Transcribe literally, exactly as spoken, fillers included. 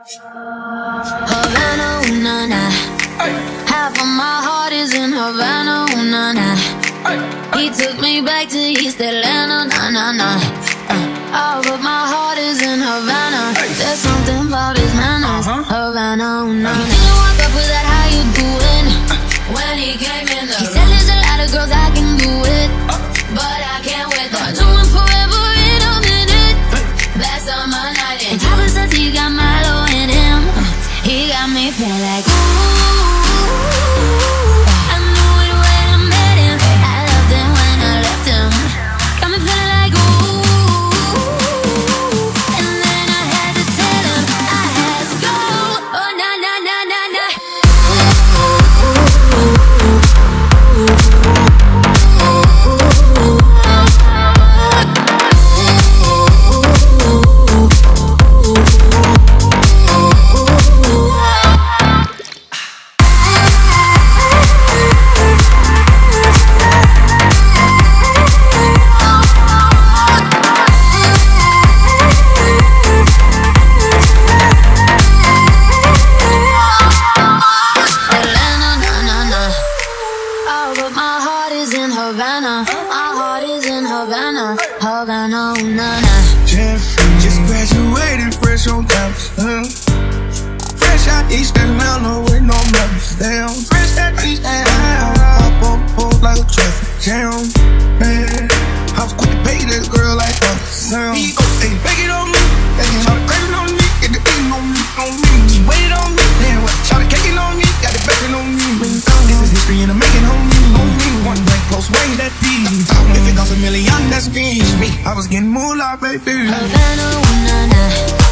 Havana, ooh, na, na. Half of my heart is in Havana, ooh, na, na. He took me back to East Atlanta, na, na, na. Uh, oh, but my heart is in Havana. There's something about his manners. Havana, ooh, na, na. He didn't walk up with that, how you doing? When he came in the He said there's a lot of girls I can do it, but I can't wait to do it forever in a minute. That's on my night. And Papa says he got Milo in him. He got me feeling like ooh. I knew it when I met him. I loved him when I left him. Got me feeling like ooh. And then I had to tell him I had to go. Oh na na na na na. Havana, my heart is in Havana, Havana, ooh, na, na. Jeffrey, just graduated, fresh on campus, huh? Fresh out East Atlanta with no members, damn. Fresh out East Atlanta, hop on board like a traffic jam, man. I was quick to pay this girl like a sound. He go, hey, bake it on me, hey, try to crave it on me, get the eating on me, on me. She waited on me, then what? Try to cake it on me, got the bacon on me. This is history and I'm making on me, on me. One blank close range, that P. If it costs a million, that's me. I was getting moolah, baby. Havana, ooh, na, na.